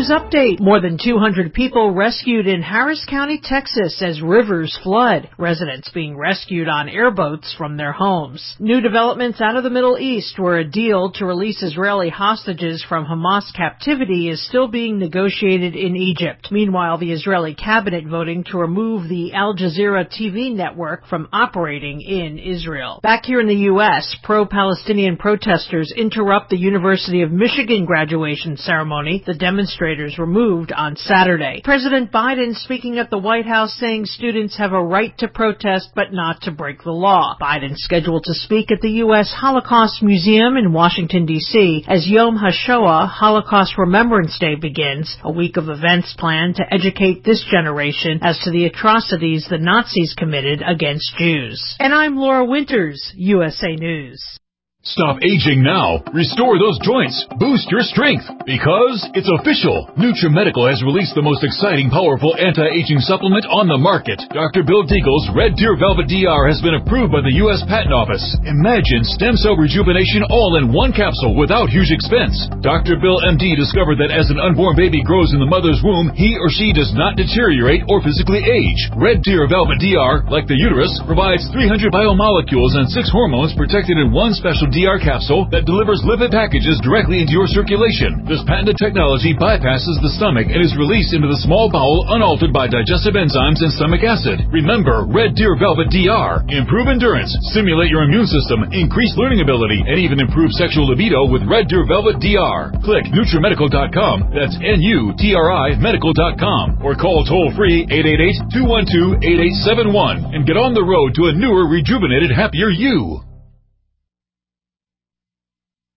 news update. More than 200 people rescued in Harris County, Texas as rivers flood. Residents being rescued on airboats from their homes. New developments out of the Middle East, where a deal to release Israeli hostages from Hamas captivity is still being negotiated in Egypt. Meanwhile, the Israeli cabinet voting to remove the Al Jazeera TV network from operating in Israel. Back here in the U.S., pro-Palestinian protesters interrupt the University of Michigan graduation ceremony. The demonstrators were moved on Saturday. President Biden speaking at the White House saying students have a right to protest but not to break the law. Biden scheduled to speak at the U.S. Holocaust Museum in Washington, D.C. as Yom HaShoah, Holocaust Remembrance Day, begins, a week of events planned to educate this generation as to the atrocities the Nazis committed against Jews. And I'm Laura Winters, USA News. Stop aging now. Restore those joints. Boost your strength. Because it's official. NutriMedical has released the most exciting, powerful anti-aging supplement on the market. Dr. Bill Deagle's Red Deer Velvet DR has been approved by the U.S. Patent Office. Imagine stem cell rejuvenation all in one capsule without huge expense. Dr. Bill MD discovered that as an unborn baby grows in the mother's womb, he or she does not deteriorate or physically age. Red Deer Velvet DR, like the uterus, provides 300 biomolecules and 6 hormones protected in one special DR capsule that delivers lipid packages directly into your circulation. This patented technology bypasses the stomach and is released into the small bowel unaltered by digestive enzymes and stomach acid. Remember, Red Deer Velvet DR. Improve endurance, stimulate your immune system, increase learning ability, and even improve sexual libido with Red Deer Velvet DR. Click NutriMedical.com, that's NUTRI Medical.com, or call toll-free 888-212-8871 and get on the road to a newer, rejuvenated, happier you.